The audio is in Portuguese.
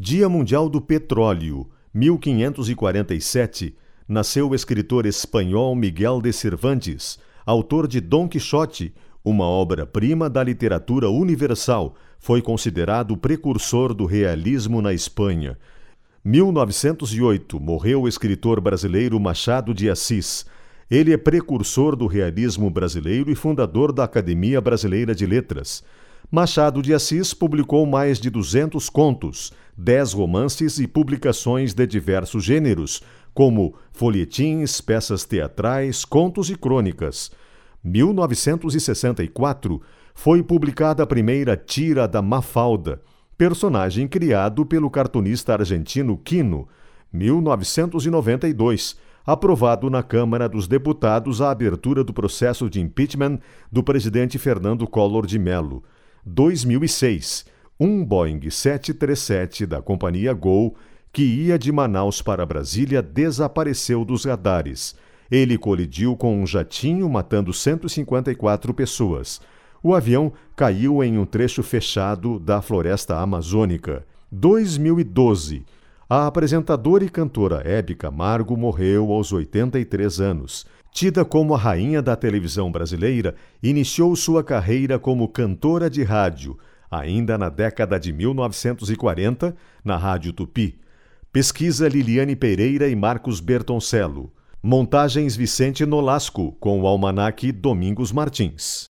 Dia Mundial do Petróleo, 1547, nasceu o escritor espanhol Miguel de Cervantes, autor de Dom Quixote, uma obra-prima da literatura universal. Foi considerado o precursor do realismo na Espanha. 1908, morreu o escritor brasileiro Machado de Assis. Ele é precursor do realismo brasileiro e fundador da Academia Brasileira de Letras. Machado de Assis publicou mais de 200 contos, 10 romances e publicações de diversos gêneros, como folhetins, peças teatrais, contos e crônicas. 1964, foi publicada a primeira tira da Mafalda, personagem criado pelo cartunista argentino Quino. 1992, aprovado na Câmara dos Deputados a abertura do processo de impeachment do presidente Fernando Collor de Mello. 2006, um Boeing 737 da companhia Gol, que ia de Manaus para Brasília, desapareceu dos radares. Ele colidiu com um jatinho, matando 154 pessoas. O avião caiu em um trecho fechado da floresta amazônica. 2012, a apresentadora e cantora Hebe Camargo morreu aos 83 anos. Tida como a rainha da televisão brasileira, iniciou sua carreira como cantora de rádio, ainda na década de 1940, na Rádio Tupi. Pesquisa Liliane Pereira e Marcos Bertoncello. Montagens Vicente Nolasco, com o almanaque Domingos Martins.